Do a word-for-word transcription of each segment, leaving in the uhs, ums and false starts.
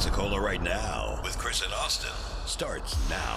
Pensacola right now with Chris and Austin starts now.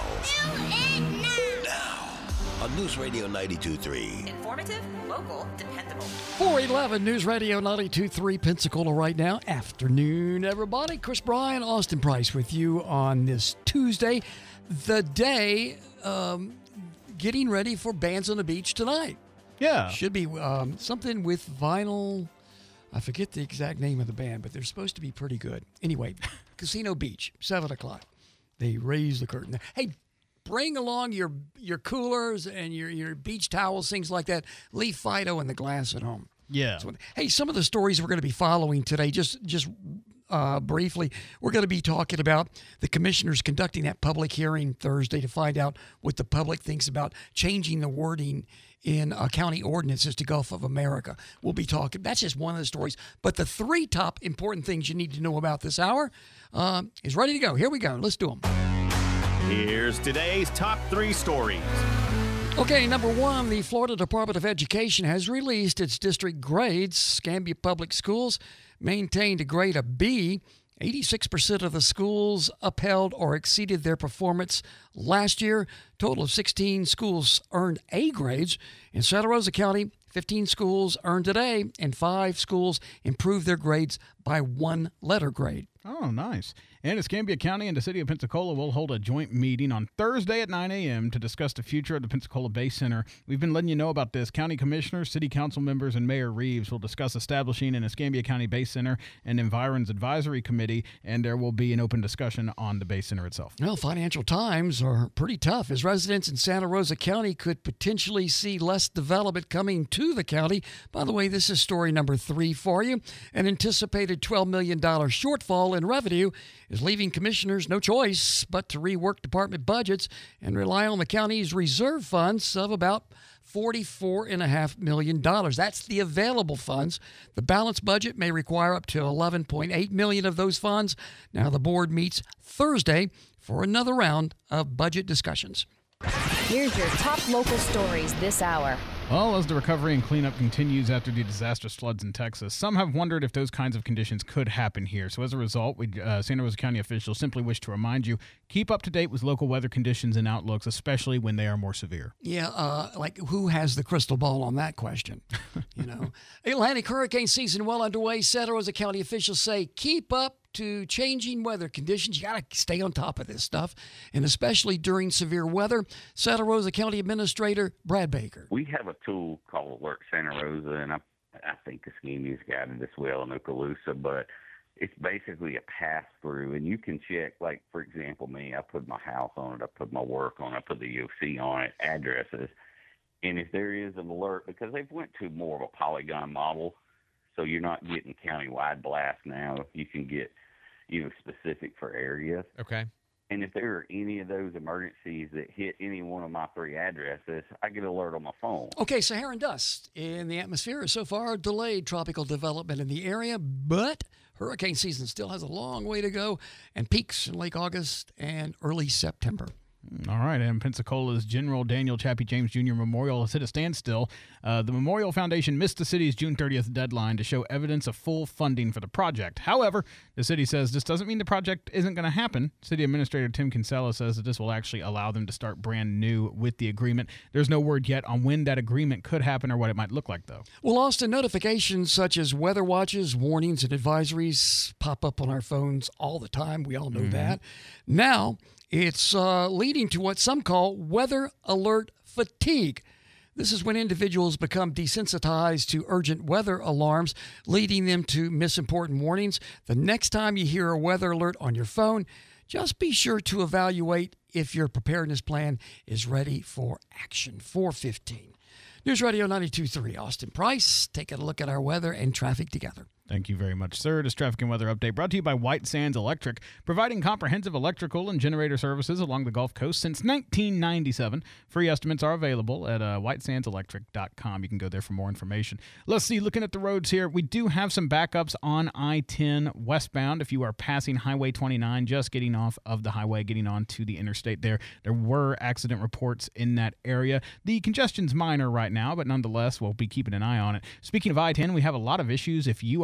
Now on News Radio ninety-two point three. Informative, local, dependable. four eleven News Radio ninety-two point three Pensacola right now. Afternoon, everybody. Chris Bryan, Austin Price with you on this Tuesday, the day um, getting ready for Bands on the Beach tonight. Yeah. Should be um, something with vinyl. I forget the exact name of the band, but they're supposed to be pretty good. Anyway, Casino Beach, seven o'clock. They raise the curtain. Hey, bring along your your coolers and your, your beach towels, things like that. Leave Fido in the glass at home. Yeah. So, hey, some of the stories we're going to be following today, just just uh, briefly, we're going to be talking about the commissioners conducting that public hearing Thursday to find out what the public thinks about changing the wording in uh, county ordinances to Gulf of America. We'll be talking. That's just one of the stories. But the three top important things you need to know about this hour uh, is ready to go. Here we go. Let's do them. Here's today's top three stories. Okay, number one, the Florida Department of Education has released its district grades. Escambia Public Schools maintained a grade of B. eighty-six percent of the schools upheld or exceeded their performance last year. Total of sixteen schools earned A grades. In Santa Rosa County, fifteen schools earned an A, and five schools improved their grades by one letter grade. Oh, nice. And Escambia County and the City of Pensacola will hold a joint meeting on Thursday at nine a.m. to discuss the future of the Pensacola Bay Center. We've been letting you know about this. County commissioners, city council members, and Mayor Reeves will discuss establishing an Escambia County Bay Center and Environs Advisory Committee, and there will be an open discussion on the Bay Center itself. Well, financial times are pretty tough as residents in Santa Rosa County could potentially see less development coming to the county. By the way, this is story number three for you. An anticipated twelve million dollars shortfall in revenue is leaving commissioners no choice but to rework department budgets and rely on the county's reserve funds of about forty-four point five million dollars. That's the available funds. The balanced budget may require up to eleven point eight million dollars of those funds. Now the board meets Thursday for another round of budget discussions. Here's your top local stories this hour. Well, as the recovery and cleanup continues after the disastrous floods in Texas, some have wondered if those kinds of conditions could happen here. So as a result, we, uh, Santa Rosa County officials simply wish to remind you, keep up to date with local weather conditions and outlooks, especially when they are more severe. Yeah, uh, like who has the crystal ball on that question? You know, Atlantic hurricane season well underway. Santa Rosa County officials say keep up to changing weather conditions. You got to stay on top of this stuff, and especially during severe weather. Santa Rosa County Administrator Brad Baker. We have a tool called Alert Santa Rosa, and I, I think Escambia's got it as well in Okaloosa, but it's basically a pass-through, and you can check, like, for example, me, I put my house on it, I put my work on it, I put the U O C on it, addresses, and if there is an alert, because they've went to more of a polygon model, so you're not getting countywide blast now. You can get, you know, specific for areas. Okay. And if there are any of those emergencies that hit any one of my three addresses, I get an alert on my phone. Okay, Saharan dust in the atmosphere has so far delayed tropical development in the area, but hurricane season still has a long way to go and peaks in late August and early September. All right, and Pensacola's General Daniel Chappie James Junior Memorial has hit a standstill. Uh, the Memorial Foundation missed the city's June thirtieth deadline to show evidence of full funding for the project. However, the city says this doesn't mean the project isn't going to happen. City Administrator Tim Kinsella says that this will actually allow them to start brand new with the agreement. There's no word yet on when that agreement could happen or what it might look like, though. Well, Austin, notifications such as weather watches, warnings, and advisories pop up on our phones all the time. We all know mm-hmm. that. Now, it's uh, leading to what some call weather alert fatigue. This is when individuals become desensitized to urgent weather alarms, leading them to miss important warnings. The next time you hear a weather alert on your phone, just be sure to evaluate if your preparedness plan is ready for action. four fifteen. News Radio ninety-two point three, Austin Price, taking a look at our weather and traffic together. Thank you very much, sir. This traffic and weather update brought to you by White Sands Electric, providing comprehensive electrical and generator services along the Gulf Coast since nineteen ninety-seven. Free estimates are available at uh, white sands electric dot com. You can go there for more information. Let's see, looking at the roads here, we do have some backups on I ten westbound. If you are passing Highway twenty-nine, just getting off of the highway, getting on to the interstate there, there were accident reports in that area. The congestion's minor right now, but nonetheless, we'll be keeping an eye on it. Speaking of I ten, we have a lot of issues if you are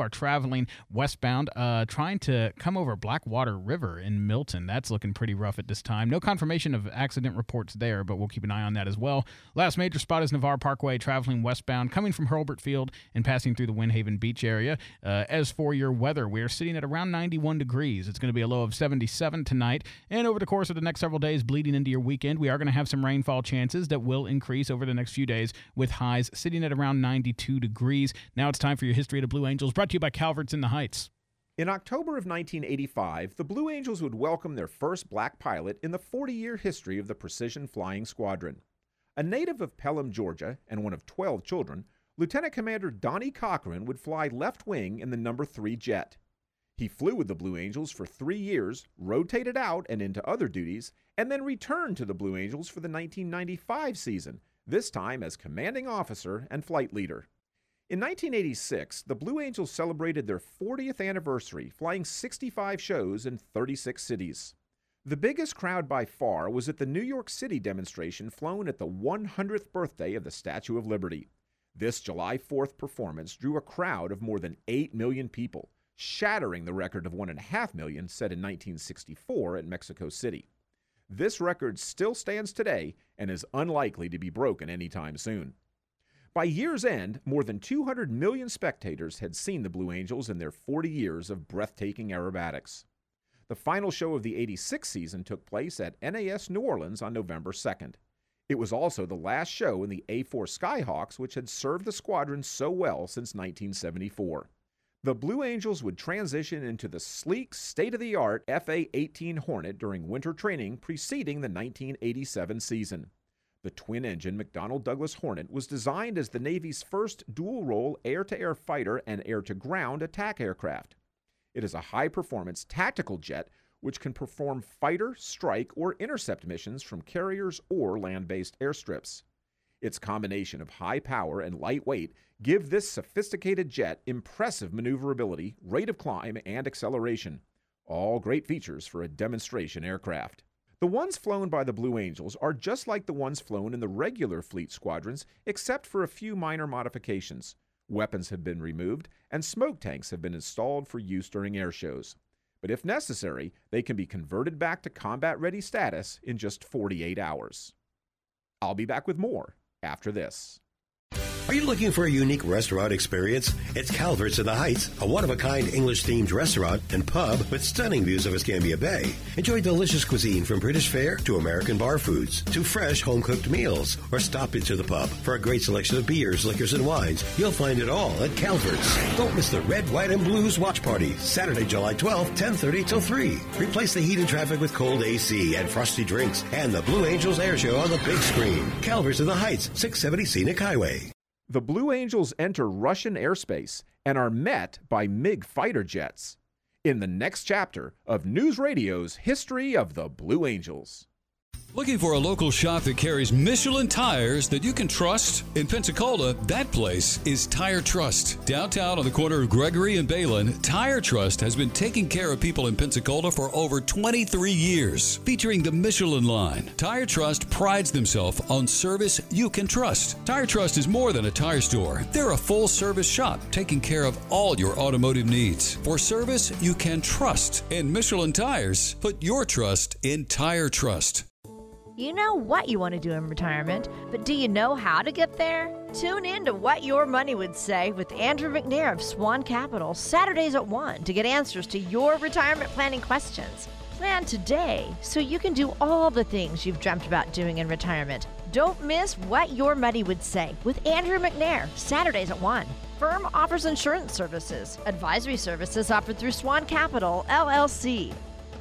traveling westbound, uh, trying to come over Blackwater River in Milton. That's looking pretty rough at this time. No confirmation of accident reports there, but we'll keep an eye on that as well. Last major spot is Navarre Parkway, traveling westbound, coming from Hurlburt Field and passing through the Windhaven Beach area. Uh, as for your weather, we're sitting at around ninety-one degrees. It's going to be a low of seventy-seven tonight, and over the course of the next several days, bleeding into your weekend, we are going to have some rainfall chances that will increase over the next few days, with highs sitting at around ninety-two degrees. Now it's time for your History of the Blue Angels, brought to you by Calvert's in the Heights. In October of nineteen eighty-five, the Blue Angels would welcome their first black pilot in the forty-year history of the Precision Flying Squadron. A native of Pelham, Georgia, and one of twelve children, Lieutenant Commander Donnie Cochran would fly left wing in the number three jet. He flew with the Blue Angels for three years, rotated out and into other duties, and then returned to the Blue Angels for the nineteen ninety-five season, this time as commanding officer and flight leader. In nineteen eighty-six, the Blue Angels celebrated their fortieth anniversary, flying sixty-five shows in thirty-six cities. The biggest crowd by far was at the New York City demonstration flown at the one hundredth birthday of the Statue of Liberty. This July fourth performance drew a crowd of more than eight million people, shattering the record of one point five million set in nineteen sixty-four at Mexico City. This record still stands today and is unlikely to be broken anytime soon. By year's end, more than two hundred million spectators had seen the Blue Angels in their forty years of breathtaking aerobatics. The final show of the eighty-six season took place at N A S New Orleans on November second. It was also the last show in the A four Skyhawks, which had served the squadron so well since nineteen seventy-four. The Blue Angels would transition into the sleek, state-of-the-art F A eighteen Hornet during winter training preceding the nineteen eighty-seven season. The twin-engine McDonnell Douglas Hornet was designed as the Navy's first dual-role air-to-air fighter and air-to-ground attack aircraft. It is a high-performance tactical jet which can perform fighter, strike, or intercept missions from carriers or land-based airstrips. Its combination of high power and light weight give this sophisticated jet impressive maneuverability, rate of climb, and acceleration. All great features for a demonstration aircraft. The ones flown by the Blue Angels are just like the ones flown in the regular fleet squadrons, except for a few minor modifications. Weapons have been removed, and smoke tanks have been installed for use during air shows. But if necessary, they can be converted back to combat-ready status in just forty-eight hours. I'll be back with more after this. Are you looking for a unique restaurant experience? It's Calvert's in the Heights, a one-of-a-kind English-themed restaurant and pub with stunning views of Escambia Bay. Enjoy delicious cuisine from British fare to American bar foods to fresh home-cooked meals. Or stop into the pub for a great selection of beers, liquors, and wines. You'll find it all at Calvert's. Don't miss the Red, White, and Blues watch party, Saturday, July twelfth, ten thirty till three. Replace the heat and traffic with cold A C and frosty drinks and the Blue Angels air show on the big screen. Calvert's in the Heights, six seventy Scenic Highway. The Blue Angels enter Russian airspace and are met by MiG fighter jets. In the next chapter of News Radio's History of the Blue Angels. Looking for a local shop that carries Michelin tires that you can trust? In Pensacola, that place is Tire Trust. Downtown on the corner of Gregory and Balin, Tire Trust has been taking care of people in Pensacola for over twenty-three years. Featuring the Michelin line, Tire Trust prides themselves on service you can trust. Tire Trust is more than a tire store. They're a full-service shop taking care of all your automotive needs. For service you can trust. And Michelin Tires, put your trust in Tire Trust. You know what you want to do in retirement, but do you know how to get there? Tune in to What Your Money Would Say with Andrew McNair of Swan Capital, Saturdays at one, to get answers to your retirement planning questions. Plan today so you can do all the things you've dreamt about doing in retirement. Don't miss What Your Money Would Say with Andrew McNair, Saturdays at one. Firm offers insurance services. Advisory services offered through Swan Capital, L L C.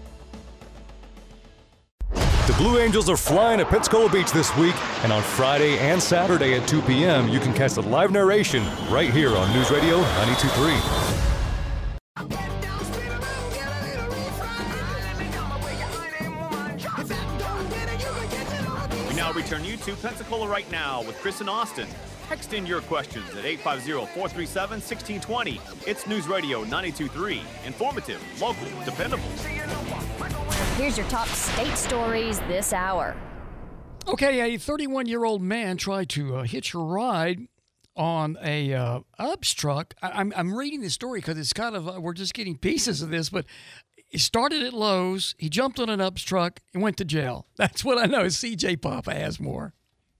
The Blue Angels are flying at Pensacola Beach this week, and on Friday and Saturday at two p.m., you can catch the live narration right here on News Radio ninety-two point three. We now return you to Pensacola Right Now with Chris and Austin. Text in your questions at eight five zero, four three seven, one six two zero. It's News Radio ninety-two point three. Informative, local, dependable. Here's your top state stories this hour. Okay, a thirty-one-year-old man tried to uh, hitch a ride on a uh, UPS truck. I, I'm I'm reading this story because it's kind of uh, we're just getting pieces of this, but he started at Lowe's. He jumped on an UPS truck and went to jail. That's what I know. C J Papa has more.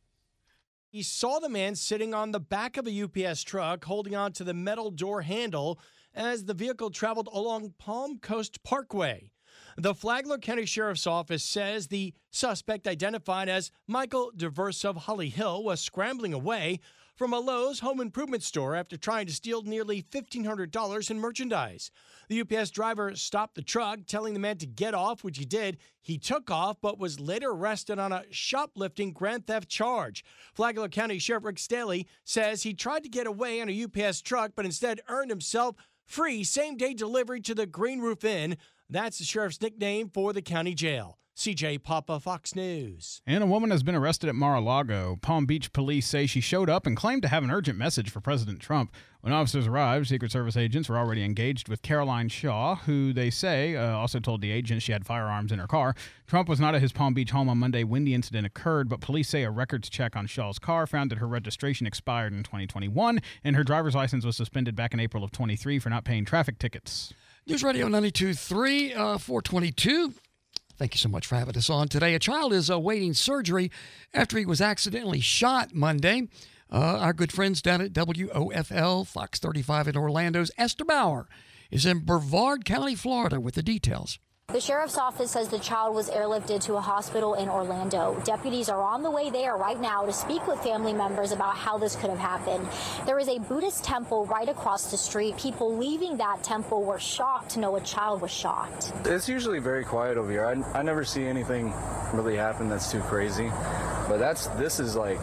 He saw the man sitting on the back of a U P S truck holding on to the metal door handle as the vehicle traveled along Palm Coast Parkway. The Flagler County Sheriff's Office says the suspect, identified as Michael DeVerse of Holly Hill, was scrambling away from a Lowe's home improvement store after trying to steal nearly fifteen hundred dollars in merchandise. The U P S driver stopped the truck, telling the man to get off, which he did. He took off, but was later arrested on a shoplifting grand theft charge. Flagler County Sheriff Rick Staley says he tried to get away on a U P S truck, but instead earned himself free same-day delivery to the Green Roof Inn. That's the sheriff's nickname for the county jail. C J Papa, Fox News. And a woman has been arrested at Mar-a-Lago. Palm Beach police say she showed up and claimed to have an urgent message for President Trump. When officers arrived, Secret Service agents were already engaged with Caroline Shaw, who they say uh, also told the agent she had firearms in her car. Trump was not at his Palm Beach home on Monday when the incident occurred, but police say a records check on Shaw's car found that her registration expired in twenty twenty-one, and her driver's license was suspended back in April of twenty-three for not paying traffic tickets. News Radio ninety-two point three, uh, four twenty-two. Thank you so much for having us on today. A child is awaiting surgery after he was accidentally shot Monday. Uh, our good friends down at W O F L, Fox thirty-five in Orlando's Esther Bauer is in Brevard County, Florida with the details. The sheriff's office says the child was airlifted to a hospital in Orlando. Deputies are on the way there right now to speak with family members about how this could have happened. There is a Buddhist temple right across the street. People leaving that temple were shocked to know a child was shot. It's usually very quiet over here. I, I never see anything really happen that's too crazy. But that's this is like,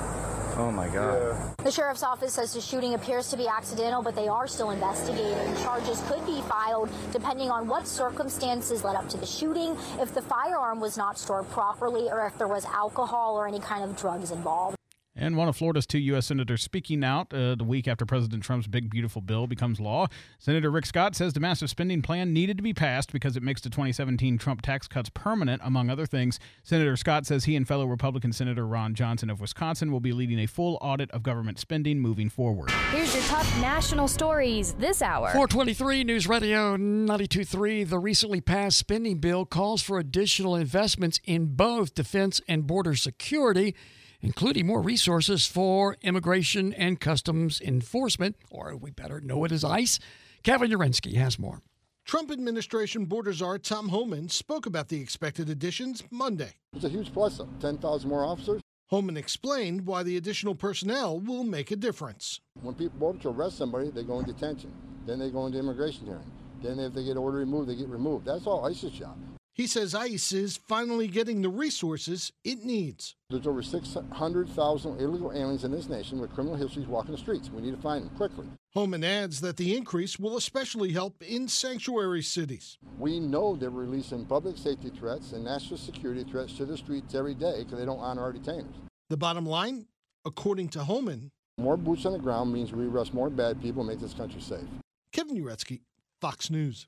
oh my God. Yeah. The sheriff's office says the shooting appears to be accidental, but they are still investigating. Charges could be filed depending on what circumstances led up to the shooting, if the firearm was not stored properly, or if there was alcohol or any kind of drugs involved. And one of Florida's two U S senators speaking out uh, the week after President Trump's big, beautiful bill becomes law. Senator Rick Scott says the massive spending plan needed to be passed because it makes the twenty seventeen Trump tax cuts permanent, among other things. Senator Scott says he and fellow Republican Senator Ron Johnson of Wisconsin will be leading a full audit of government spending moving forward. Here's your top national stories this hour. four twenty-three News Radio ninety-two point three. The recently passed spending bill calls for additional investments in both defense and border security, including more resources for immigration and customs enforcement, or we better know it as ICE. Kevin Urensky has more. Trump administration border czar Tom Homan spoke about the expected additions Monday. It's a huge plus-up, ten thousand more officers. Homan explained why the additional personnel will make a difference. When people order to arrest somebody, they go in detention. Then they go into immigration hearing. Then if they get ordered removed, they get removed. That's all ICE's job. He says ICE is finally getting the resources it needs. There's over six hundred thousand illegal aliens in this nation with criminal histories walking the streets. We need to find them quickly. Homan adds that the increase will especially help in sanctuary cities. We know they're releasing public safety threats and national security threats to the streets every day because they don't honor our detainers. The bottom line, according to Homan, more boots on the ground means we arrest more bad people and make this country safe. Kevin Uretsky, Fox News.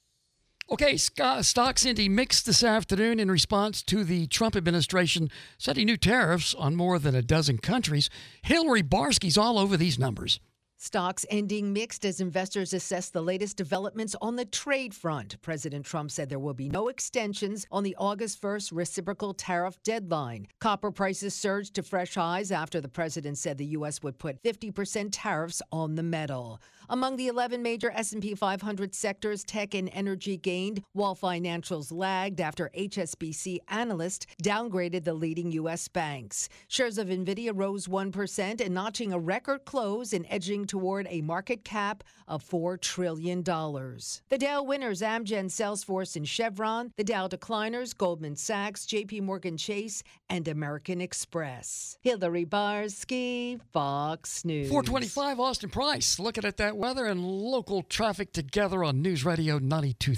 Okay, stocks ending mixed this afternoon in response to the Trump administration setting new tariffs on more than a dozen countries. Hillary Barsky's all over these numbers. Stocks ending mixed as investors assess the latest developments on the trade front. President Trump said there will be no extensions on the August first reciprocal tariff deadline. Copper prices surged to fresh highs after the president said the U S would put fifty percent tariffs on the metal. Among the eleven major S and P five hundred sectors, tech and energy gained, while financials lagged after H S B C analysts downgraded the leading U S banks. Shares of NVIDIA rose one percent and notching a record close and edging toward a market cap of four trillion dollars. The Dow winners, Amgen, Salesforce, and Chevron. The Dow decliners, Goldman Sachs, J P Morgan Chase, and American Express. Hillary Barsky, Fox News. four twenty-five, Austin Price. Looking at that weather and local traffic together on News Radio ninety-two point three.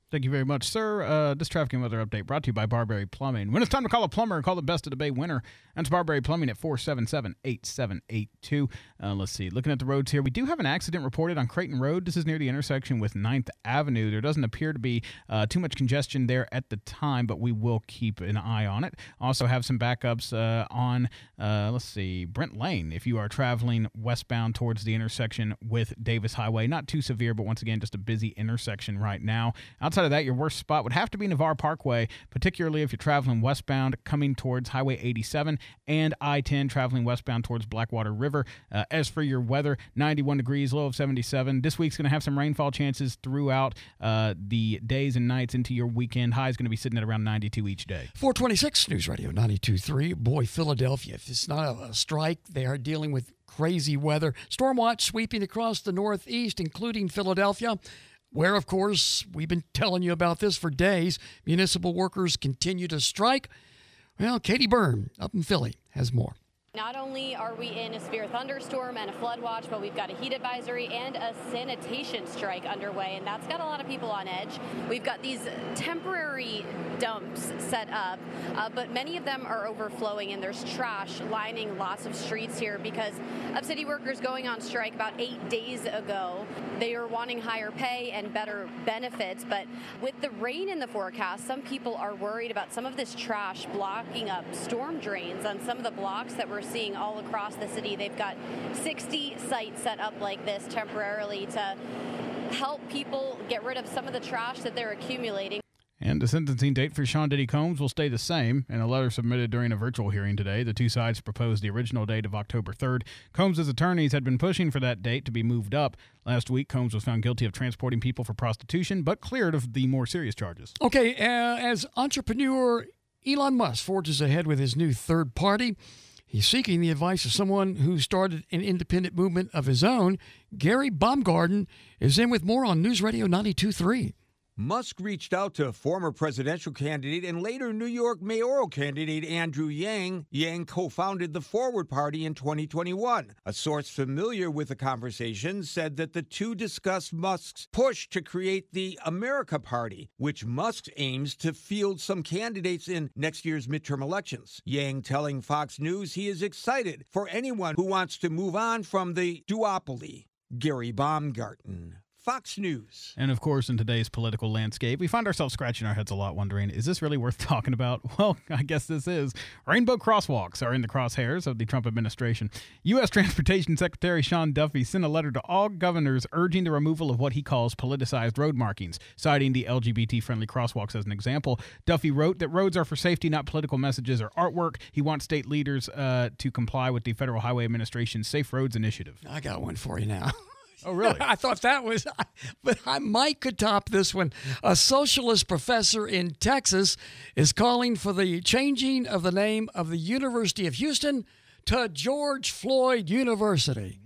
Thank you very much, sir. Uh, this traffic and weather update brought to you by Barberry Plumbing. When it's time to call a plumber, call the best of the Bay winner. That's Barberry Plumbing at four seven seven, eight seven eight two. Uh, let's see. Looking at the roads here, we do have an accident reported on Creighton Road. This is near the intersection with ninth Avenue. There doesn't appear to be uh, too much congestion there at the time, but we will keep an eye on it. Also have some backups uh, on, uh, let's see, Brent Lane. If you are traveling westbound towards the intersection with Davis Highway, not too severe, but once again, just a busy intersection right now. Outside of that, your worst spot would have to be Navarre Parkway, particularly if you're traveling westbound coming towards Highway eighty-seven and I ten traveling westbound towards Blackwater River. Uh, as for your weather, ninety-one degrees, low of seventy-seven. This week's going to have some rainfall chances throughout uh, the days and nights into your weekend. High is going to be sitting at around ninety-two each day. four twenty-six News Radio ninety-two point three. Boy, Philadelphia, if it's not a, a strike, they are dealing with crazy weather. Storm watch sweeping across the Northeast, including Philadelphia, where, of course, we've been telling you about this for days. Municipal workers continue to strike. Well, Katie Byrne up in Philly has more. Not only are we in a severe thunderstorm and a flood watch, but we've got a heat advisory and a sanitation strike underway, and that's got a lot of people on edge. We've got these temporary dumps set up, uh, but many of them are overflowing, and there's trash lining lots of streets here because of city workers going on strike about eight days ago. They are wanting higher pay and better benefits, but with the rain in the forecast, some people are worried about some of this trash blocking up storm drains on some of the blocks that we're seeing all across the city. They've got sixty sites set up like this temporarily to help people get rid of some of the trash that they're accumulating. And the sentencing date for Sean Diddy Combs will stay the same. In a letter submitted during a virtual hearing today, the two sides proposed the original date of October third. Combs' attorneys had been pushing for that date to be moved up. Last week, Combs was found guilty of transporting people for prostitution, but cleared of the more serious charges. Okay, uh, as entrepreneur Elon Musk forges ahead with his new third party, he's seeking the advice of someone who started an independent movement of his own. Gary Baumgarten is in with more on News Radio ninety-two point three. Musk reached out to former presidential candidate and later New York mayoral candidate Andrew Yang. Yang co-founded the Forward Party in twenty twenty-one. A source familiar with the conversation said that the two discussed Musk's push to create the America Party, which Musk aims to field some candidates in next year's midterm elections. Yang telling Fox News he is excited for anyone who wants to move on from the duopoly. Gary Baumgarten, Fox News. And of course, in today's political landscape, we find ourselves scratching our heads a lot wondering, is this really worth talking about? Well, I guess this is. Rainbow crosswalks are in the crosshairs of the Trump administration. U S Transportation Secretary Sean Duffy sent a letter to all governors urging the removal of what he calls politicized road markings, citing the L G B T-friendly crosswalks as an example. Duffy wrote that roads are for safety, not political messages or artwork. He wants state leaders uh, to comply with the Federal Highway Administration's Safe Roads Initiative. I got one for you now. Oh, really? I thought that was, but I might could top this one. A socialist professor in Texas is calling for the changing of the name of the University of Houston to George Floyd University.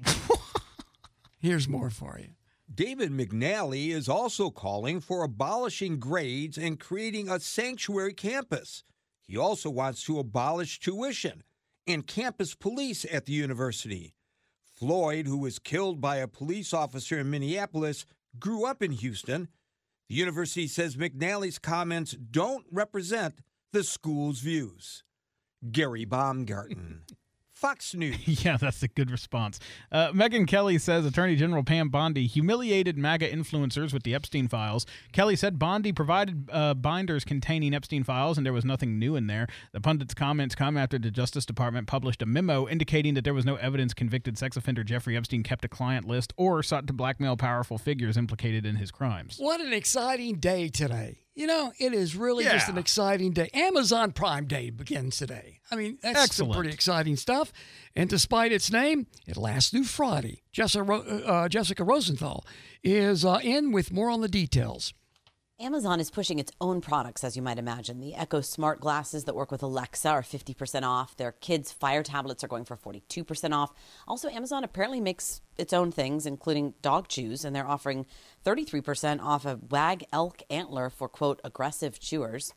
Here's more for you. David McNally is also calling for abolishing grades and creating a sanctuary campus. He also wants to abolish tuition and campus police at the university. Floyd, who was killed by a police officer in Minneapolis, grew up in Houston. The university says McNally's comments don't represent the school's views. Gary Baumgarten, Fox News. Yeah, that's a good response. Uh, Megyn Kelly says Attorney General Pam Bondi humiliated MAGA influencers with the Epstein files. Kelly said Bondi provided uh, binders containing Epstein files, and there was nothing new in there. The pundit's comments come after the Justice Department published a memo indicating that there was no evidence convicted sex offender Jeffrey Epstein kept a client list or sought to blackmail powerful figures implicated in his crimes. What an exciting day today. You know, it is really Yeah. just an exciting day. Amazon Prime Day begins today. I mean, that's Excellent. some pretty exciting stuff. And despite its name, it lasts through Friday. Jessica, Ro- uh, Jessica Rosenthal is uh, in with more on the details. Amazon is pushing its own products, as you might imagine. The Echo Smart glasses that work with Alexa are fifty percent off. Their kids' Fire tablets are going for forty-two percent off. Also, Amazon apparently makes its own things, including dog chews, and they're offering thirty-three percent off a Wag Elk Antler for, quote, aggressive chewers.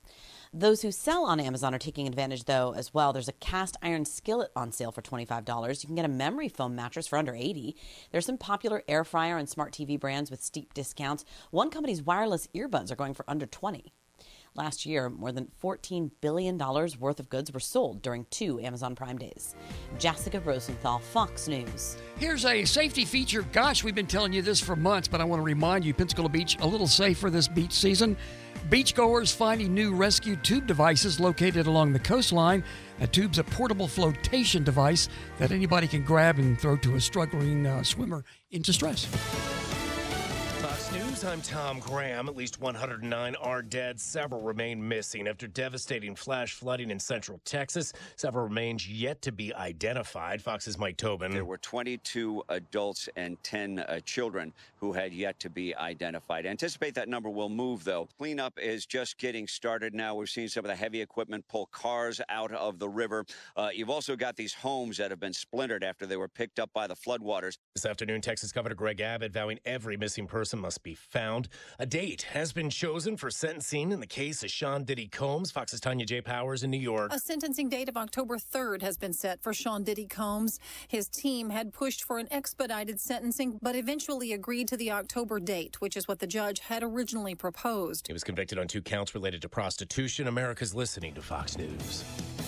Those who sell on Amazon are taking advantage, though, as well. There's a cast iron skillet on sale for twenty-five dollars. You can get a memory foam mattress for under eighty dollars. There's some popular air fryer and smart T V brands with steep discounts. One company's wireless earbuds are going for under twenty dollars. Last year, more than fourteen billion dollars worth of goods were sold during two Amazon Prime Days. Jessica Rosenthal, Fox News. Here's a safety feature. Gosh, we've been telling you this for months, but I want to remind you, Pensacola Beach, a little safer this beach season. Beachgoers finding new rescue tube devices located along the coastline. A tube's a portable flotation device that anybody can grab and throw to a struggling uh, swimmer in distress. Fox News, I'm Tom Graham. At least one hundred nine are dead. Several remain missing after devastating flash flooding in central Texas. Several remains yet to be identified. Fox's Mike Tobin. There were twenty-two adults and ten uh, children who had yet to be identified. Anticipate that number will move, though. Cleanup is just getting started now. We've seen some of the heavy equipment pull cars out of the river. Uh, you've also got these homes that have been splintered after they were picked up by the floodwaters. This afternoon, Texas Governor Greg Abbott vowing every missing person must be found. A date has been chosen for sentencing in the case of Sean Diddy Combs. Fox's Tanya J. Powers in New York. A sentencing date of October third has been set for Sean Diddy Combs. His team had pushed for an expedited sentencing, but eventually agreed to the October date, which is what the judge had originally proposed. He was convicted on two counts related to prostitution. America's listening to Fox News.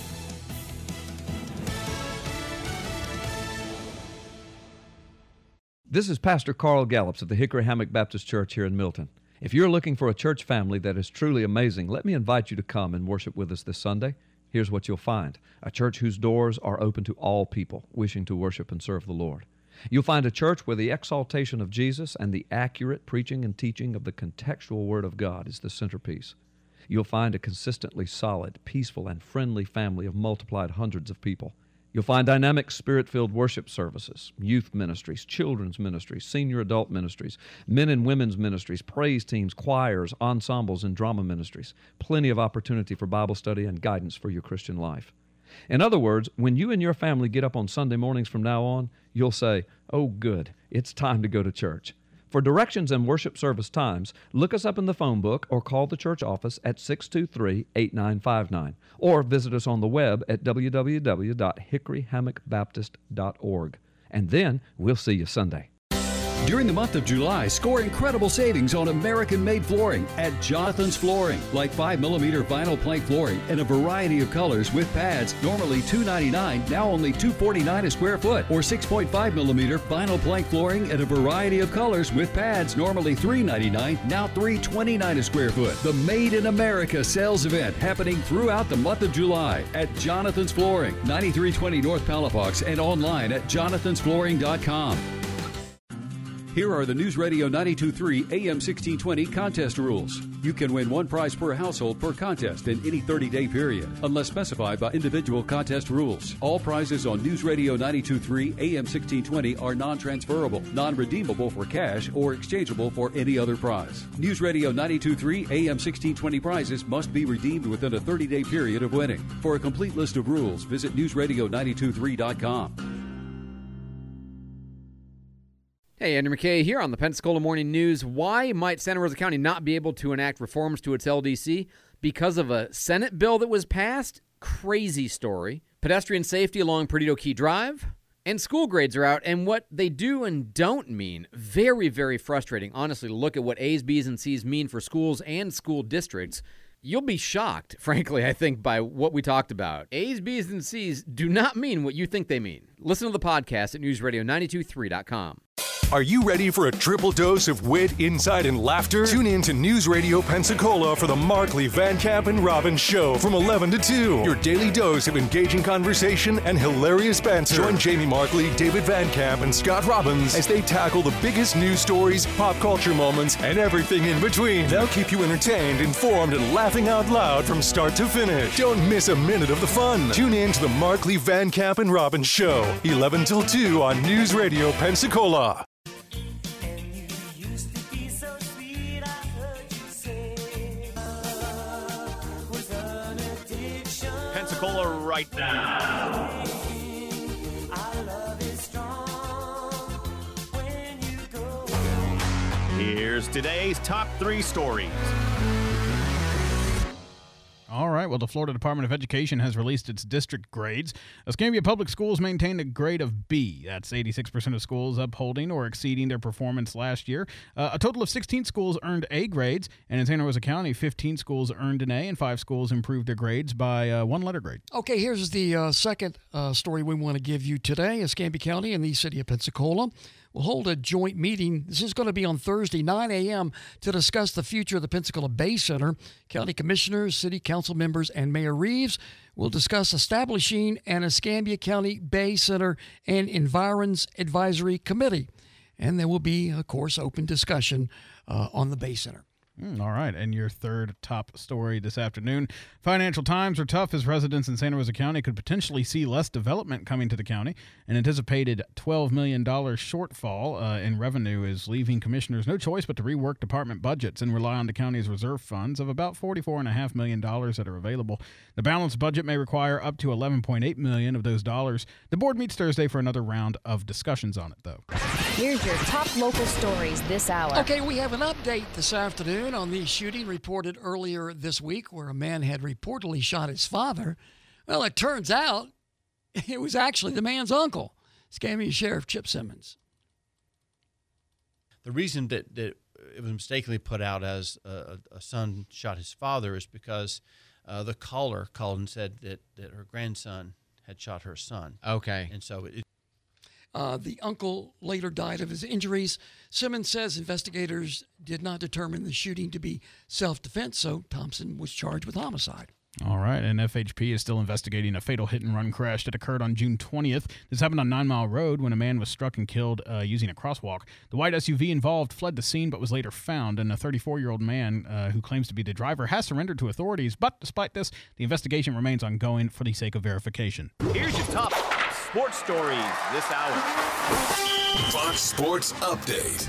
This is Pastor Carl Gallups of the Hickory Hammock Baptist Church here in Milton. If you're looking for a church family that is truly amazing, let me invite you to come and worship with us this Sunday. Here's what you'll find: a church whose doors are open to all people wishing to worship and serve the Lord. You'll find a church where the exaltation of Jesus and the accurate preaching and teaching of the contextual Word of God is the centerpiece. You'll find a consistently solid, peaceful, and friendly family of multiplied hundreds of people. You'll find dynamic, spirit-filled worship services, youth ministries, children's ministries, senior adult ministries, men and women's ministries, praise teams, choirs, ensembles, and drama ministries. Plenty of opportunity for Bible study and guidance for your Christian life. In other words, when you and your family get up on Sunday mornings from now on, you'll say, "Oh, good, it's time to go to church." For directions and worship service times, look us up in the phone book or call the church office at six two three, eight nine five nine or visit us on the web at w w w dot hickory hammock baptist dot org. And then we'll see you Sunday. During the month of July, score incredible savings on American-made flooring at Jonathan's Flooring, like five millimeter vinyl plank flooring in a variety of colors with pads, normally two ninety-nine, now only two forty-nine a square foot, or six point five millimeter vinyl plank flooring in a variety of colors with pads, normally three ninety-nine, now three twenty-nine a square foot. The Made in America sales event happening throughout the month of July at Jonathan's Flooring, ninety-three twenty North Palafox, and online at jonathans flooring dot com. Here are the News Radio ninety-two point three A M sixteen twenty contest rules. You can win one prize per household per contest in any thirty-day period, unless specified by individual contest rules. All prizes on News Radio ninety-two point three A M sixteen twenty are non-transferable, non-redeemable for cash, or exchangeable for any other prize. News Radio ninety-two point three A M sixteen twenty prizes must be redeemed within a thirty-day period of winning. For a complete list of rules, visit news radio ninety-two point three dot com. Hey, Andrew McKay here on the Pensacola Morning News. Why might Santa Rosa County not be able to enact reforms to its L D C? Because of a Senate bill that was passed? Crazy story. Pedestrian safety along Perdido Key Drive? And school grades are out, and what they do and don't mean. Very, very frustrating, honestly, to look at what A's, B's, and C's mean for schools and school districts. You'll be shocked, frankly, I think, by what we talked about. A's, B's, and C's do not mean what you think they mean. Listen to the podcast at news radio ninety-two point three dot com. Are you ready for a triple dose of wit, insight, and laughter? Tune in to News Radio Pensacola for the Markley, Van Camp, and Robbins Show from eleven to two. Your daily dose of engaging conversation and hilarious banter. Join Jamie Markley, David Van Camp, and Scott Robbins as they tackle the biggest news stories, pop culture moments, and everything in between. They'll keep you entertained, informed, and laughing out loud from start to finish. Don't miss a minute of the fun. Tune in to the Markley, Van Camp, and Robbins Show, eleven till two on News Radio Pensacola. Pensacola right now. Here's today's top three stories. All right. Well, the Florida Department of Education has released its district grades. Escambia Public Schools maintained a grade of B. That's eighty-six percent of schools upholding or exceeding their performance last year. Uh, a total of sixteen schools earned A grades, and in Santa Rosa County, fifteen schools earned an A, and five schools improved their grades by uh, one letter grade. Okay, here's the uh, second uh, story we want to give you today. Escambia County and the city of Pensacola will hold a joint meeting. This is going to be on Thursday, nine a.m., to discuss the future of the Pensacola Bay Center. County commissioners, city council members, and Mayor Reeves will discuss establishing an Escambia County Bay Center and Environs Advisory Committee. And there will be, of course, open discussion uh, on the Bay Center. Mm, all right, and your third top story this afternoon. Financial times are tough as residents in Santa Rosa County could potentially see less development coming to the county. An anticipated twelve million dollars shortfall uh, in revenue is leaving commissioners no choice but to rework department budgets and rely on the county's reserve funds of about forty-four point five million dollars that are available. The balanced budget may require up to eleven point eight million dollars of those dollars. The board meets Thursday for another round of discussions on it, though. Here's your top local stories this hour. Okay, we have an update this afternoon on the shooting reported earlier this week where a man had reportedly shot his father. Well, it turns out it was actually the man's uncle, Escambia Sheriff Chip Simmons. The reason that, that it was mistakenly put out as a, a son shot his father is because uh, the caller called and said that, that her grandson had shot her son. Okay. And so it Uh, the uncle later died of his injuries. Simmons says investigators did not determine the shooting to be self-defense, so Thompson was charged with homicide. All right, and F H P is still investigating a fatal hit-and-run crash that occurred on June twentieth. This happened on Nine Mile Road when a man was struck and killed uh, using a crosswalk. The white S U V involved fled the scene but was later found, and a thirty-four-year-old man uh, who claims to be the driver has surrendered to authorities. But despite this, the investigation remains ongoing for the sake of verification. Here's your top sports stories this hour. Fox Sports Update.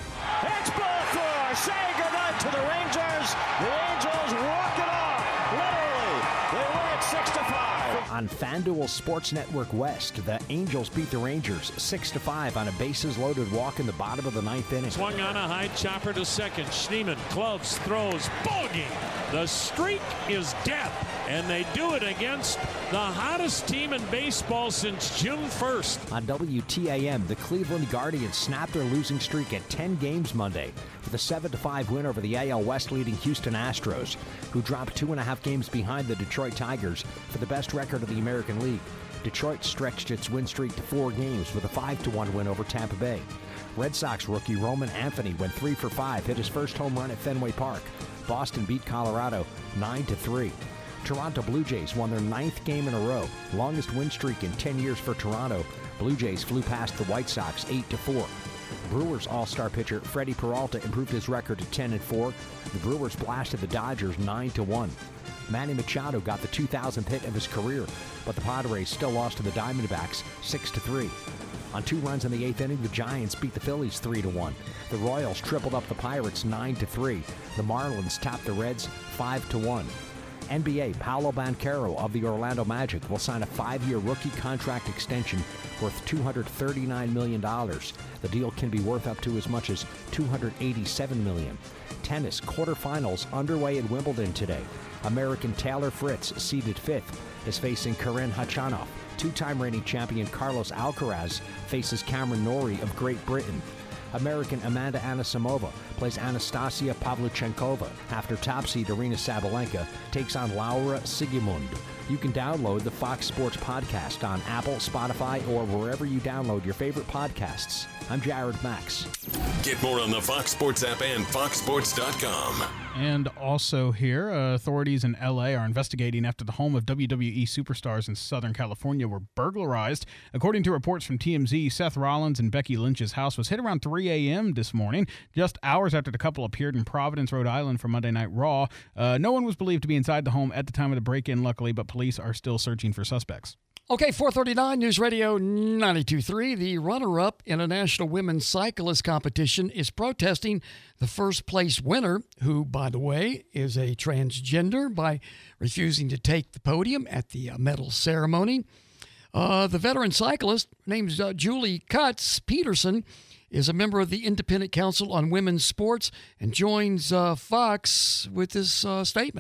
It's ball four. Saying goodnight to the Rangers. The Angels walk it off. Literally, they win it six to five. On FanDuel Sports Network West, the Angels beat the Rangers six to five on a bases-loaded walk in the bottom of the ninth inning. Swung on a high chopper to second. Schneemann gloves, throws, ball game. The streak is dead, and they do it against the hottest team in baseball since June first. On W T A M, the Cleveland Guardians snapped their losing streak at ten games Monday with a seven to five win over the A L West leading Houston Astros, who dropped two and a half games behind the Detroit Tigers for the best record of the American League. Detroit stretched its win streak to four games with a five to one win over Tampa Bay. Red Sox rookie Roman Anthony went three for five, hit his first home run at Fenway Park. Boston beat Colorado nine to three. Toronto Blue Jays won their ninth game in a row, longest win streak in ten years for Toronto. Blue Jays flew past the White Sox eight to four. Brewers all-star pitcher Freddie Peralta improved his record to ten and four. The Brewers blasted the Dodgers nine to one. Manny Machado got the two thousandth hit of his career, but the Padres still lost to the Diamondbacks six to three. On two runs in the eighth inning, the Giants beat the Phillies three to one. The Royals tripled up the Pirates nine to three. The Marlins topped the Reds five to one. N B A Paolo Banchero of the Orlando Magic will sign a five-year rookie contract extension worth two hundred thirty-nine million dollars. The deal can be worth up to as much as two hundred eighty-seven million dollars. Tennis quarterfinals underway at Wimbledon today. American Taylor Fritz, seeded fifth, is facing Karen Khachanov. Two-time reigning champion Carlos Alcaraz faces Cameron Norrie of Great Britain. American Amanda Anisimova plays Anastasia Pavlyuchenkova after top seed Aryna Sabalenka takes on Laura Siegemund. You can download the Fox Sports Podcast on Apple, Spotify, or wherever you download your favorite podcasts. I'm Jared Max. Get more on the Fox Sports app and fox sports dot com. And also here, uh, authorities in L A are investigating after the home of W W E superstars in Southern California were burglarized. According to reports from T M Z, Seth Rollins and Becky Lynch's house was hit around three a.m. this morning, just hours after the couple appeared in Providence, Rhode Island for Monday Night Raw. Uh, no one was believed to be inside the home at the time of the break-in, luckily, but police are still searching for suspects. Okay, four thirty-nine News Radio ninety-two point three. The runner-up in a national women's cyclist competition is protesting the first-place winner, who, by the way, is a transgender, by refusing to take the podium at the uh, medal ceremony. Uh, the veteran cyclist, named uh, Julie Cutts Peterson, is a member of the Independent Council on Women's Sports and joins uh, Fox with this uh, statement.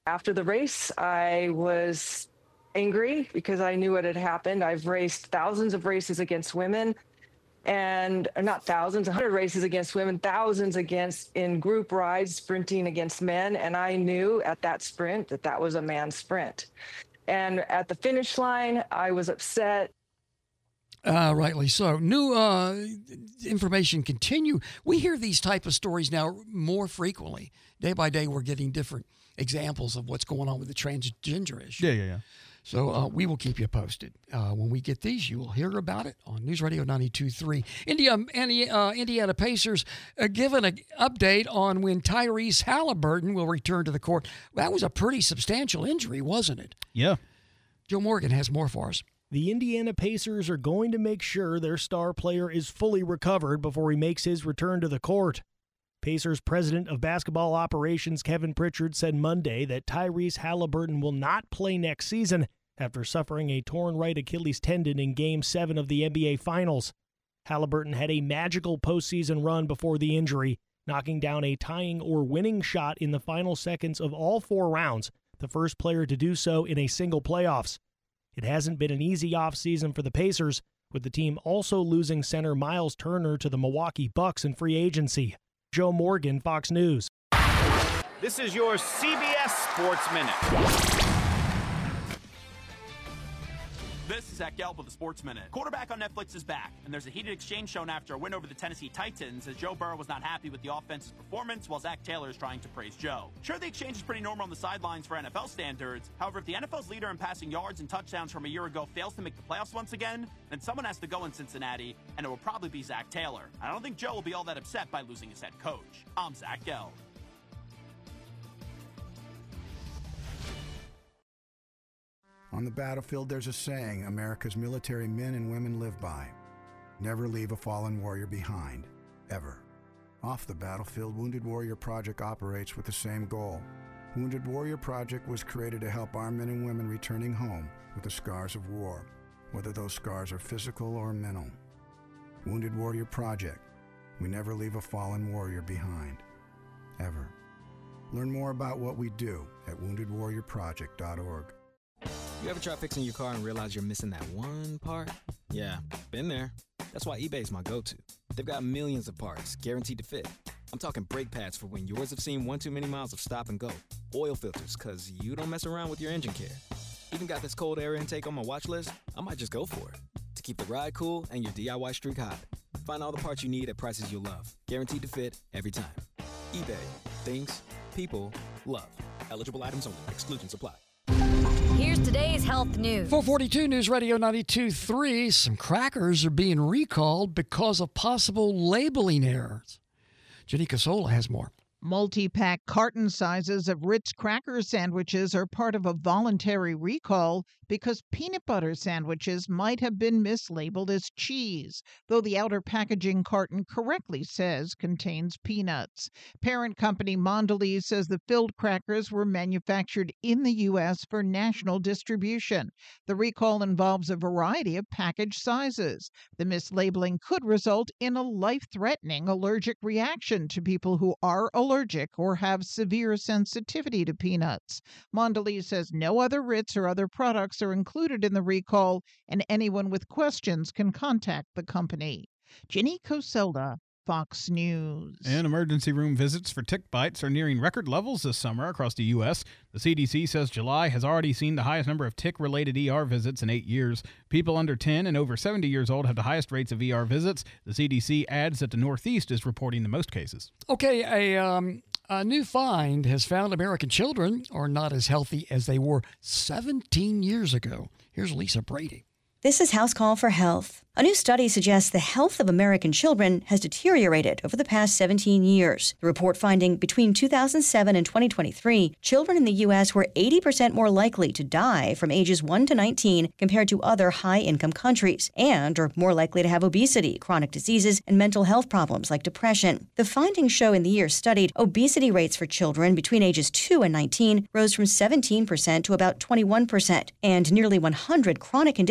After the race, I was angry because I knew what had happened. I've raced thousands of races against women, and or not thousands, one hundred races against women, thousands against in group rides, sprinting against men. And I knew at that sprint that that was a man's sprint. And at the finish line, I was upset. Uh, rightly so. New uh, information continue. We hear these type of stories now more frequently. Day by day, we're getting different examples of what's going on with the transgender issue. Yeah, yeah, yeah. So uh, we will keep you posted. Uh, when we get these, you will hear about it on News Radio ninety-two point three. India, uh, Indiana Pacers uh, given an update on when Tyrese Halliburton will return to the court. That was a pretty substantial injury, wasn't it? Yeah. Joe Morgan has more for us. The Indiana Pacers are going to make sure their star player is fully recovered before he makes his return to the court. Pacers president of basketball operations Kevin Pritchard said Monday that Tyrese Halliburton will not play next season after suffering a torn right Achilles tendon in Game seven of the N B A Finals. Halliburton had a magical postseason run before the injury, knocking down a tying or winning shot in the final seconds of all four rounds, the first player to do so in a single playoffs. It hasn't been an easy offseason for the Pacers, with the team also losing center Miles Turner to the Milwaukee Bucks in free agency. Joe Morgan, Fox News. This is your C B S Sports Minute. This is Zach Gelb with the Sports Minute. Quarterback on Netflix is back, and there's a heated exchange shown after a win over the Tennessee Titans as Joe Burrow was not happy with the offense's performance while Zach Taylor is trying to praise Joe. Sure, the exchange is pretty normal on the sidelines for N F L standards. However, if the N F L's leader in passing yards and touchdowns from a year ago fails to make the playoffs once again, then someone has to go in Cincinnati, and it will probably be Zach Taylor. I don't think Joe will be all that upset by losing his head coach. I'm Zach Gelb. On the battlefield, there's a saying America's military men and women live by. Never leave a fallen warrior behind, ever. Off the battlefield, Wounded Warrior Project operates with the same goal. Wounded Warrior Project was created to help our men and women returning home with the scars of war, whether those scars are physical or mental. Wounded Warrior Project. We never leave a fallen warrior behind, ever. Learn more about what we do at wounded warrior project dot org. You ever try fixing your car and realize you're missing that one part? Yeah, been there. That's why eBay's my go-to. They've got millions of parts, guaranteed to fit. I'm talking brake pads for when yours have seen one too many miles of stop and go. Oil filters, because you don't mess around with your engine care. Even got this cold air intake on my watch list. I might just go for it. To keep the ride cool and your D I Y streak hot. Find all the parts you need at prices you'll love. Guaranteed to fit every time. eBay. Things, people, love. Eligible items only. Exclusions apply. Here's today's health news. four forty-two News Radio ninety-two point three. Some crackers are being recalled because of possible labeling errors. Jenny Casola has more. Multi-pack carton sizes of Ritz cracker sandwiches are part of a voluntary recall because peanut butter sandwiches might have been mislabeled as cheese, though the outer packaging carton correctly says contains peanuts. Parent company Mondelez says the filled crackers were manufactured in the U S for national distribution. The recall involves a variety of package sizes. The mislabeling could result in a life-threatening allergic reaction to people who are allergic or have severe sensitivity to peanuts. Mondelez says no other Ritz or other products are included in the recall, and anyone with questions can contact the company. Jenny Coselda, Fox News. And emergency room visits for tick bites are nearing record levels this summer across the U S. The C D C says July has already seen the highest number of tick-related E R visits in eight years. People under ten and over seventy years old have the highest rates of E R visits. The C D C adds that the Northeast is reporting the most cases. Okay, a, um, a new find has found American children are not as healthy as they were seventeen years ago. Here's Lisa Brady. This is House Call for Health. A new study suggests the health of American children has deteriorated over the past seventeen years. The report finding between two thousand seven and twenty twenty-three, children in the U S were eighty percent more likely to die from ages one to nineteen compared to other high-income countries, and are more likely to have obesity, chronic diseases, and mental health problems like depression. The findings show in the year studied, obesity rates for children between ages two and nineteen rose from seventeen percent to about twenty-one percent, and nearly one hundred chronic conditions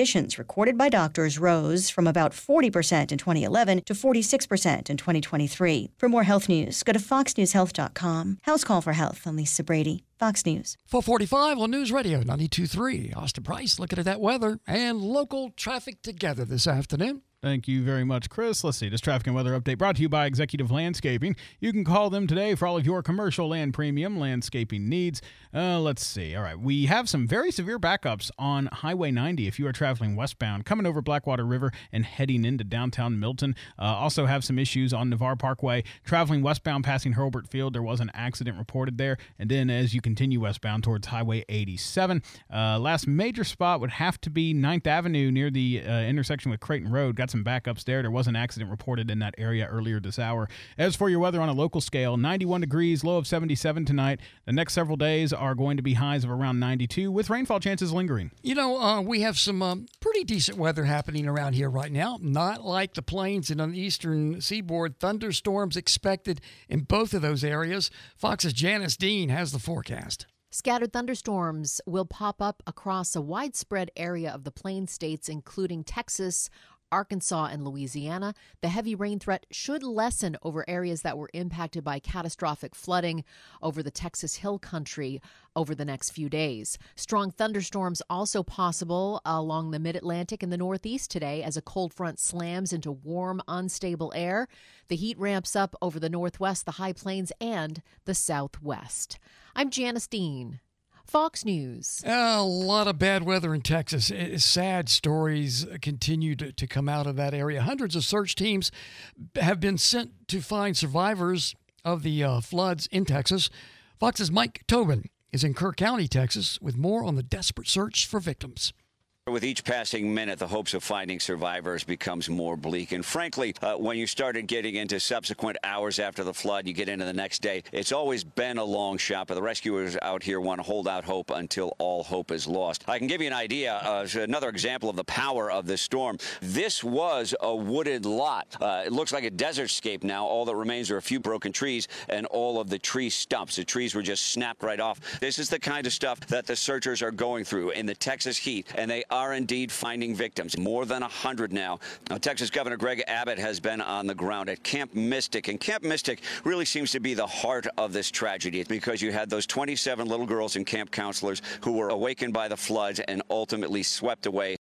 recorded by doctors rose from about forty percent in twenty eleven to forty-six percent in twenty twenty-three. For more health news, go to fox news health dot com. House Call for Health. I'm Lisa Brady, Fox News. four forty-five on News Radio ninety-two point three. Austin Price looking at that weather and local traffic together this afternoon. Thank you very much, Chris. Let's see. This traffic and weather update brought to you by Executive Landscaping. You can call them today for all of your commercial and premium landscaping needs. Uh, let's see. All right. We have some very severe backups on Highway ninety if you are traveling westbound, coming over Blackwater River and heading into downtown Milton. Uh, also have some issues on Navarre Parkway. Traveling westbound passing Hurlburt Field, there was an accident reported there. And then as you continue westbound towards Highway eighty-seven, uh, last major spot would have to be ninth Avenue near the uh, intersection with Creighton Road. Got some backups there. There was an accident reported in that area earlier this hour. As for your weather on a local scale, ninety-one degrees, low of seventy-seven tonight. The next several days are going to be highs of around ninety-two with rainfall chances lingering. You know, uh, we have some um, pretty decent weather happening around here right now. Not like the plains and on the eastern seaboard. Thunderstorms expected in both of those areas. Fox's Janice Dean has the forecast. Scattered thunderstorms will pop up across a widespread area of the plain states, including Texas, Arkansas, and Louisiana. The heavy rain threat should lessen over areas that were impacted by catastrophic flooding over the Texas Hill Country over the next few days. Strong thunderstorms also possible along the mid-Atlantic and the Northeast today as a cold front slams into warm, unstable air. The heat ramps up over the Northwest, the High Plains, and the Southwest. I'm Janice Dean, Fox News. A lot of bad weather in Texas. Sad stories continue to, to come out of that area. Hundreds of search teams have been sent to find survivors of the uh, floods in Texas. Fox's Mike Tobin is in Kerr County, Texas, with more on the desperate search for victims. With each passing minute, the hopes of finding survivors becomes more bleak. And frankly, uh, when you started getting into subsequent hours after the flood, you get into the next day, it's always been a long shot. But the rescuers out here want to hold out hope until all hope is lost. I can give you an idea, uh, another example of the power of this storm. This was a wooded lot. Uh, it looks like a desert scape now. All that remains are a few broken trees and all of the tree stumps. The trees were just snapped right off. This is the kind of stuff that the searchers are going through in the Texas heat, and they are indeed finding victims. More than one hundred now. Now, Texas Governor Greg Abbott has been on the ground at Camp Mystic, and Camp Mystic really seems to be the heart of this tragedy because you had those twenty-seven little girls and camp counselors who were awakened by the floods and ultimately swept away.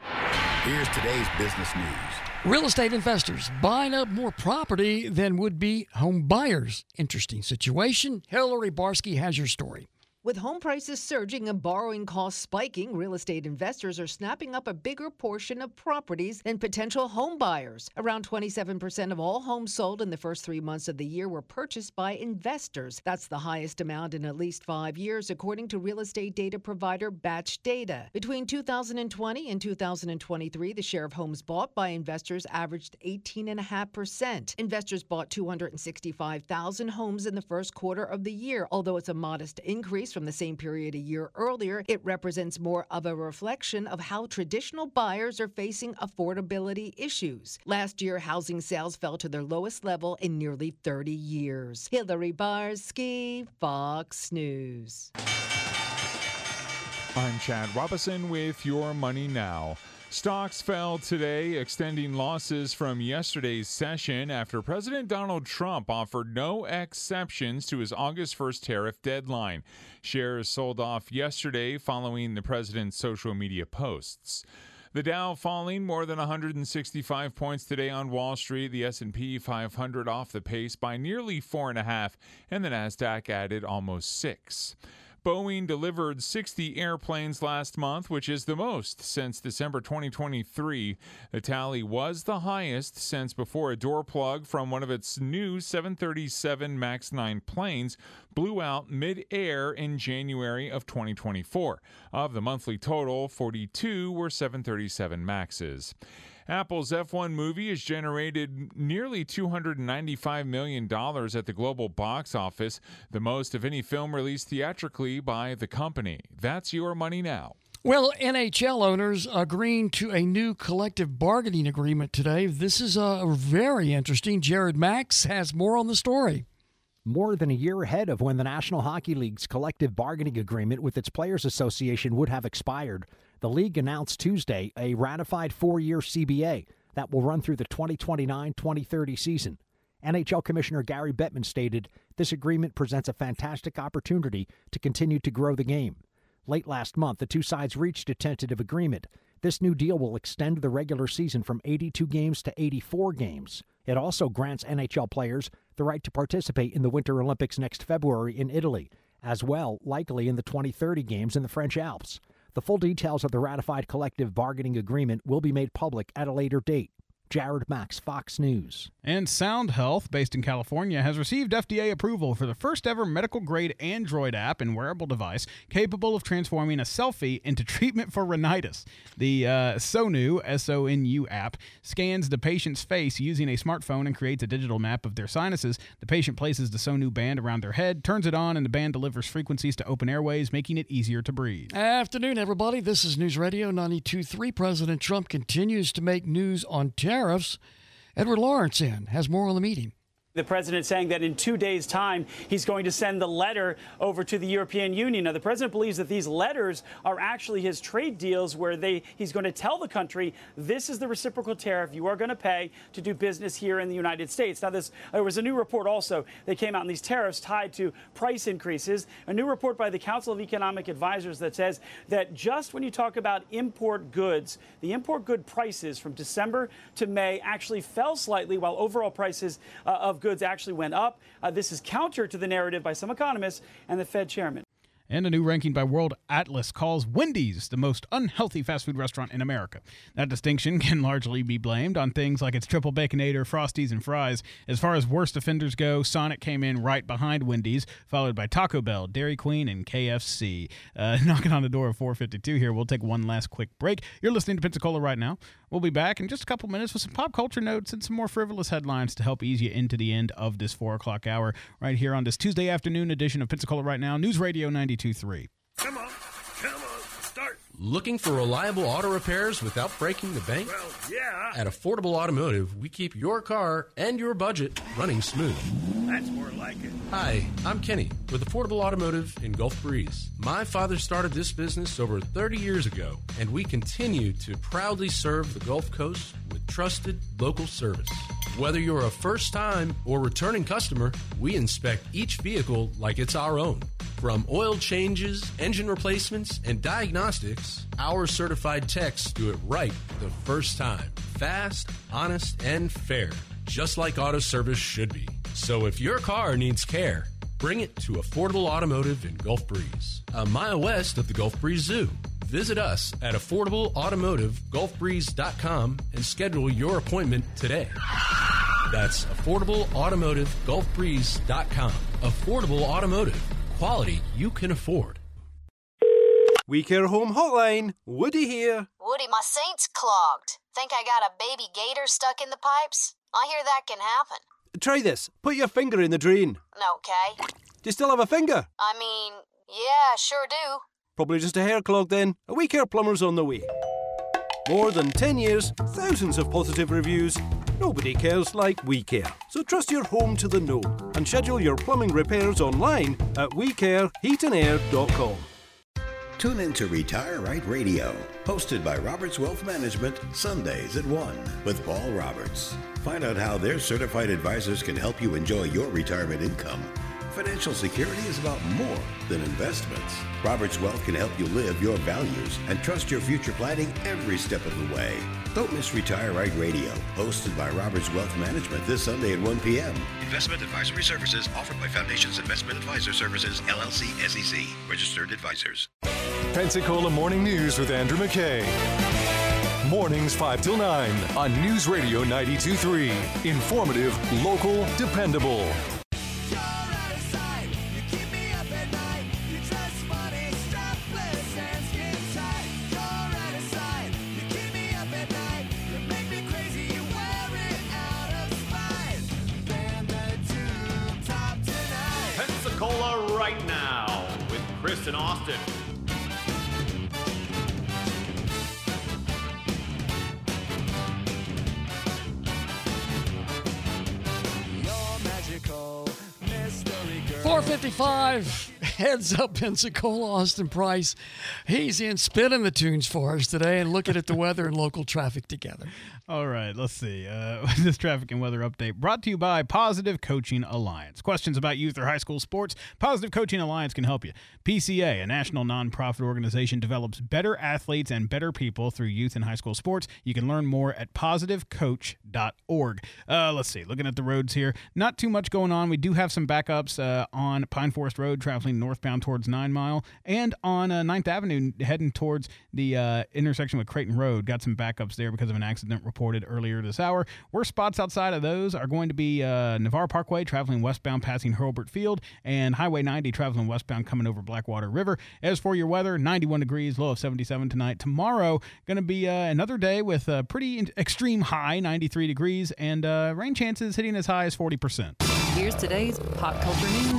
Here's today's business news. Real estate investors buying up more property than would-be home buyers. Interesting situation. Hillary Barsky has your story. With home prices surging and borrowing costs spiking, real estate investors are snapping up a bigger portion of properties than potential home buyers. Around twenty-seven percent of all homes sold in the first three months of the year were purchased by investors. That's the highest amount in at least five years, according to real estate data provider Batch Data. Between two thousand twenty and two thousand twenty-three, the share of homes bought by investors averaged eighteen point five percent. Investors bought two hundred sixty-five thousand homes in the first quarter of the year. Although it's a modest increase from the same period a year earlier, it represents more of a reflection of how traditional buyers are facing affordability issues. Last year, housing sales fell to their lowest level in nearly thirty years. Hillary Barsky, Fox News. I'm Chad Robinson with Your Money Now. Stocks fell today, extending losses from yesterday's session after President Donald Trump offered no exceptions to his August first tariff deadline. Shares sold off yesterday following the president's social media posts. The Dow falling more than one hundred sixty-five points today on Wall Street. The S and P five hundred off the pace by nearly four and a half, and the Nasdaq added almost six. Boeing delivered sixty airplanes last month, which is the most since December twenty twenty-three. The tally was the highest since before a door plug from one of its new seven thirty-seven MAX nine planes blew out mid-air in January of twenty twenty-four. Of the monthly total, forty-two were seven thirty-seven MAXes. Apple's F one movie has generated nearly two hundred ninety-five million dollars at the global box office, the most of any film released theatrically by the company. That's Your Money Now. Well, N H L owners agreeing to a new collective bargaining agreement today. This is uh, very interesting. Jared Max has more on the story. More than a year ahead of when the National Hockey League's collective bargaining agreement with its Players Association would have expired, The league announced Tuesday a ratified four-year C B A that will run through the twenty twenty-nine twenty thirty season. N H L Commissioner Gary Bettman stated, "This agreement presents a fantastic opportunity to continue to grow the game." Late last month, the two sides reached a tentative agreement. This new deal will extend the regular season from eighty-two games to eighty-four games. It also grants N H L players the right to participate in the Winter Olympics next February in Italy, as well likely in the twenty thirty games in the French Alps. The full details of the ratified collective bargaining agreement will be made public at a later date. Jared Max, Fox News. And Sound Health, based in California, has received F D A approval for the first ever medical-grade Android app and wearable device capable of transforming a selfie into treatment for rhinitis. The uh, Sonu, S O N U app, scans the patient's face using a smartphone and creates a digital map of their sinuses. The patient places the Sonu band around their head, turns it on, and the band delivers frequencies to open airways, making it easier to breathe. Afternoon, everybody. This is News Radio ninety-two point three. President Trump continues to make news on tariffs. Edward Lawrence in has more on the meeting. The president saying that in two days' time, he's going to send the letter over to the European Union. Now, the president believes that these letters are actually his trade deals where they he's going to tell the country, this is the reciprocal tariff you are going to pay to do business here in the United States. Now, this there was a new report also that came out in these tariffs tied to price increases. A new report by the Council of Economic Advisors that says that just when you talk about import goods, the import good prices from December to May actually fell slightly while overall prices uh, of goods actually went up. Uh, this is counter to the narrative by some economists and the Fed chairman. And a new ranking by World Atlas calls Wendy's the most unhealthy fast food restaurant in America. That distinction can largely be blamed on things like its triple baconator, Frosties, and fries. As far as worst offenders go, Sonic came in right behind Wendy's, followed by Taco Bell, Dairy Queen, and K F C. Uh, knocking on the door of four fifty-two here. We'll take one last quick break. You're listening to Pensacola right now. We'll be back in just a couple minutes with some pop culture notes and some more frivolous headlines to help ease you into the end of this four o'clock hour right here on this Tuesday afternoon edition of Pensacola Right Now, News Radio ninety-two point three. Come on, come on, start. Looking for reliable auto repairs without breaking the bank? Well, yeah. At Affordable Automotive, we keep your car and your budget running smooth. That's more like it. Hi, I'm Kenny with Affordable Automotive in Gulf Breeze. My father started this business over thirty years ago, and we continue to proudly serve the Gulf Coast with trusted local service. Whether you're a first-time or returning customer, we inspect each vehicle like it's our own. From oil changes, engine replacements, and diagnostics, our certified techs do it right the first time. Fast, honest, and fair, just like auto service should be. So if your car needs care, bring it to Affordable Automotive in Gulf Breeze, a mile west of the Gulf Breeze Zoo. Visit us at affordable automotive gulf breeze dot com and schedule your appointment today. That's affordable automotive gulf breeze dot com. Affordable Automotive. Quality you can afford. We Care Home Hotline. Woody here. Woody, my Saint's clogged. Think I got a baby gator stuck in the pipes? I hear that can happen. Try this. Put your finger in the drain. Okay. Do you still have a finger? I mean, yeah, sure do. Probably just a hair clog then. A We Care plumber's on the way. More than ten years, thousands of positive reviews. Nobody cares like We Care. So trust your home to the know and schedule your plumbing repairs online at we care heat and air dot com. Tune in to Retire Right Radio, hosted by Roberts Wealth Management, Sundays at one with Paul Roberts. Find out how their certified advisors can help you enjoy your retirement income. Financial security is about more than investments. Roberts Wealth can help you live your values and trust your future planning every step of the way. Don't miss Retire Right Radio, hosted by Roberts Wealth Management this Sunday at one p.m. Investment advisory services offered by Foundations Investment Advisor Services, L L C, S E C, registered advisors. Pensacola Morning News with Andrew McKay. Mornings five till nine on News Radio ninety-two point three. Informative, local, dependable. Pensacola Right Now with Chris and Austin. four fifty-five Heads up, Pensacola, Austin Price. He's in spinning the tunes for us today and looking at the weather and local traffic together. All right, let's see. Uh, this traffic and weather update brought to you by Positive Coaching Alliance. Questions about youth or high school sports? Positive Coaching Alliance can help you. P C A, a national nonprofit organization, develops better athletes and better people through youth and high school sports. You can learn more at positive coach dot org. Uh, let's see. Looking at the roads here, not too much going on. We do have some backups uh, on Pine Forest Road traveling northbound towards Nine Mile and on uh, ninth Avenue heading towards the uh, intersection with Creighton Road. Got some backups there because of an accident reported earlier this hour. Worst spots outside of those are going to be uh, Navarre Parkway traveling westbound passing Hurlburt Field and Highway ninety traveling westbound coming over Blackwater River. As for your weather, ninety-one degrees, low of seventy-seven tonight. Tomorrow, going to be uh, another day with a pretty extreme high, ninety-three degrees, and uh, rain chances hitting as high as forty percent. Here's today's pop culture news.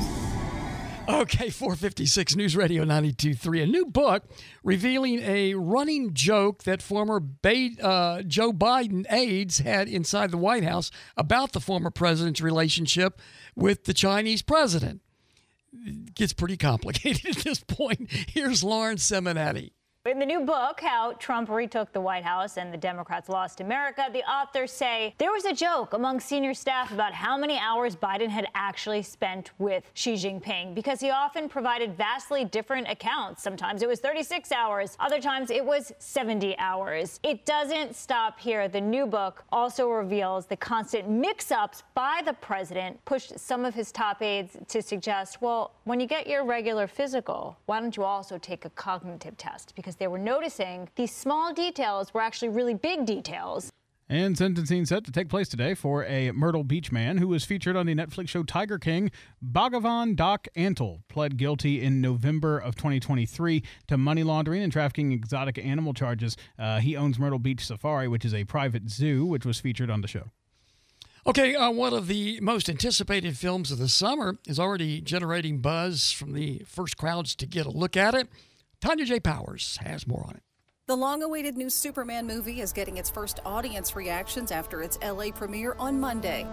Okay, four fifty-six News Radio ninety-two point three. A new book revealing a running joke that former ba- uh, Joe Biden aides had inside the White House about the former president's relationship with the Chinese president. It gets pretty complicated at this point. Here's Lauren Simonetti. In the new book, How Trump Retook the White House and the Democrats Lost America, the authors say there was a joke among senior staff about how many hours Biden had actually spent with Xi Jinping, because he often provided vastly different accounts. Sometimes it was thirty-six hours, other times it was seventy hours. It doesn't stop here. The new book also reveals the constant mix-ups by the president, pushed some of his top aides to suggest, well, when you get your regular physical, why don't you also take a cognitive test? Because they were noticing these small details were actually really big details. And sentencing set to take place today for a Myrtle Beach man who was featured on the Netflix show Tiger King. Bhagavan Doc Antle pled guilty in November of twenty twenty-three to money laundering and trafficking exotic animal charges. Uh, he owns Myrtle Beach Safari, which is a private zoo, which was featured on the show. Okay, uh, one of the most anticipated films of the summer is already generating buzz from the first crowds to get a look at it. Tanya J. Powers has more on it. The long-awaited new Superman movie is getting its first audience reactions after its L A premiere on Monday.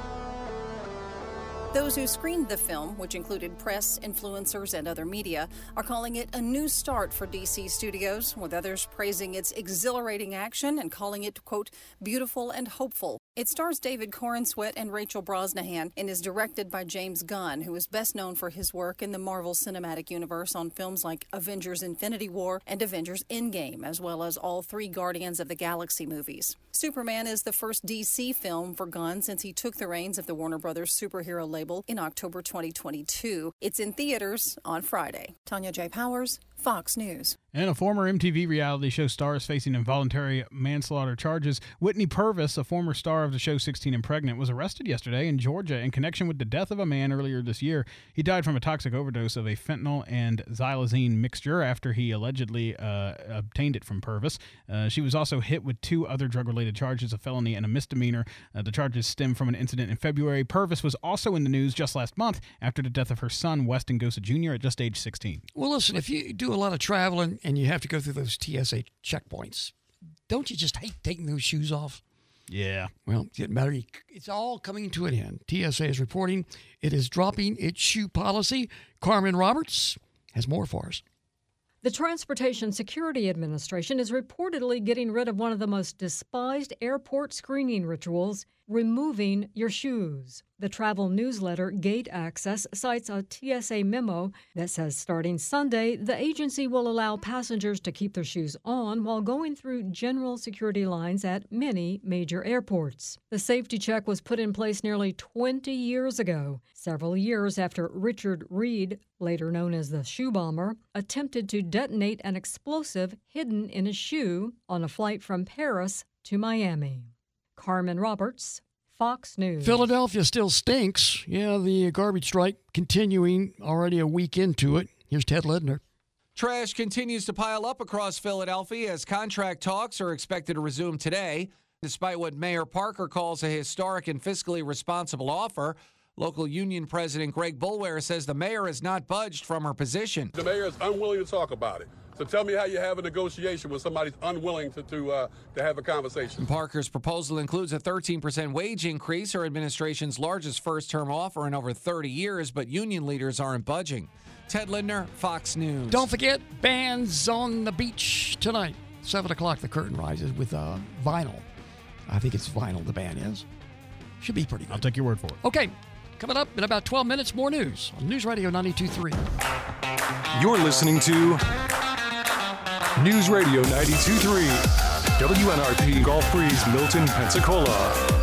Those who screened the film, which included press, influencers, and other media, are calling it a new start for D C Studios, with others praising its exhilarating action and calling it, quote, beautiful and hopeful. It stars David Corenswet and Rachel Brosnahan and is directed by James Gunn, who is best known for his work in the Marvel Cinematic Universe on films like Avengers Infinity War and Avengers Endgame, as well as all three Guardians of the Galaxy movies. Superman is the first D C film for Gunn since he took the reins of the Warner Brothers superhero label in October twenty twenty-two. It's in theaters on Friday. Tanya J. Powers, Fox News. And a former M T V reality show star is facing involuntary manslaughter charges. Whitney Purvis, a former star of the show sixteen and Pregnant, was arrested yesterday in Georgia in connection with the death of a man earlier this year. He died from a toxic overdose of a fentanyl and xylazine mixture after he allegedly uh, obtained it from Purvis. Uh, she was also hit with two other drug-related charges, a felony and a misdemeanor. Uh, the charges stem from an incident in February. Purvis was also in the news just last month after the death of her son, Weston Gosa Junior, at just age sixteen. Well, listen, if you do a lot of traveling and you have to go through those T S A checkpoints, don't you just hate taking those shoes off? Yeah. Well, it matter. It's all coming to an end. T S A is reporting it is dropping its shoe policy. Carmen Roberts has more for us. The Transportation Security Administration is reportedly getting rid of one of the most despised airport screening rituals, removing your shoes. The travel newsletter Gate Access cites a T S A memo that says starting Sunday, the agency will allow passengers to keep their shoes on while going through general security lines at many major airports. The safety check was put in place nearly twenty years ago, several years after Richard Reed, later known as the Shoe Bomber, attempted to detonate an explosive hidden in a shoe on a flight from Paris to Miami. Carmen Roberts, Fox News. Philadelphia still stinks. Yeah, the garbage strike continuing already a week into it. Here's Ted Ledner. Trash continues to pile up across Philadelphia as contract talks are expected to resume today. Despite what Mayor Parker calls a historic and fiscally responsible offer, local union president Greg Boulware says the mayor has not budged from her position. The mayor is unwilling to talk about it. So tell me how you have a negotiation when somebody's unwilling to to, uh, to have a conversation. Parker's proposal includes a thirteen percent wage increase, her administration's largest first-term offer in over thirty years, but union leaders aren't budging. Ted Lindner, Fox News. Don't forget, Bands on the Beach tonight. seven o'clock, the curtain rises with uh, Vinyl. I think it's Vinyl, the band is. Should be pretty good. I'll take your word for it. Okay, coming up in about twelve minutes, more news on News Radio ninety-two point three. You're listening to News Radio ninety-two point three, W N R P Gulf Breeze, Milton, Pensacola.